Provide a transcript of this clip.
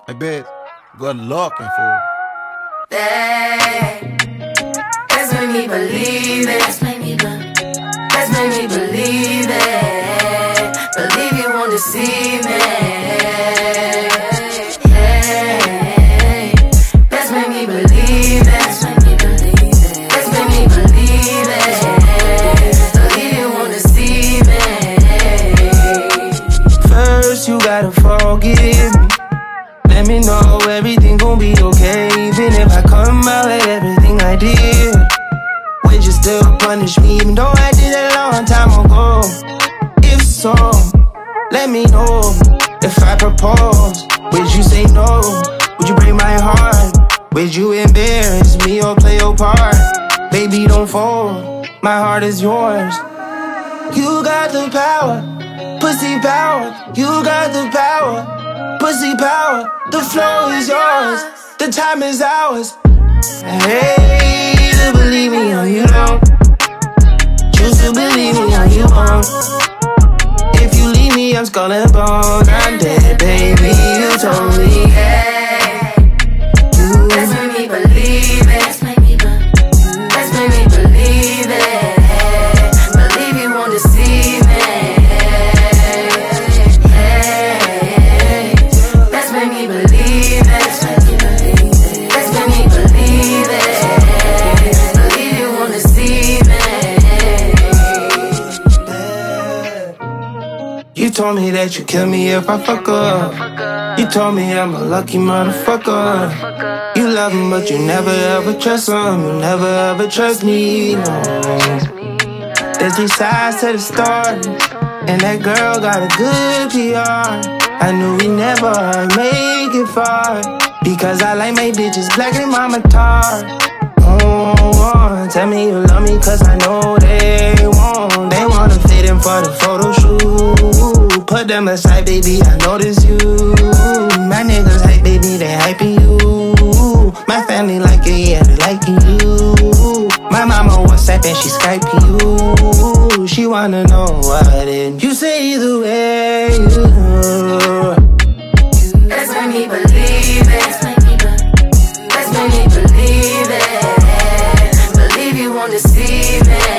I bet. Good looking, fool. Let's make me believe it. Let's make me believe it. Believe you won't deceive me. Let's make me believe it. Let's make me believe it. Believe you won't deceive me. First you gotta forgive me. Let me know everything gon' be okay. Even if I come out with everything I did, would you still punish me even though I did it a long time ago? If so, let me know. If I propose, would you say no? Would you break my heart? Would you embarrass me or play your part? Baby, don't fold, my heart is yours. You got the power, pussy power. You got the power, pussy power. The flow is yours, the time is ours. Hey, to believe me or you don't. Choose to believe me or you won't. If you leave me, I'm skull and bone. I'm dead, baby, you told me. Let's make me believe it. Let's make me believe it. Believe you won't deceive me. Let's make me believe it. Let's make me believe it. Believe you won't deceive me. You told me that you kill me if I fuck up. You told me I'm a lucky motherfucker. You love him but you never ever trust him. You never ever trust me, no. There's 3 sides to the story, and that girl got a good PR. I knew we never make it far, because I like my bitches black and mama tar. Oh, tell me you love me cause I know they won't. They wanna fit in for the photo shoot. Put them aside, baby, I notice you. My niggas hype, baby, they hyping you. My family like it, yeah, they liking you. My mama WhatsApp and she Skyping you. She wanna know what it. You say either way, you know. Let's make me believe it. Let's make me believe it. Believe you won't deceive me.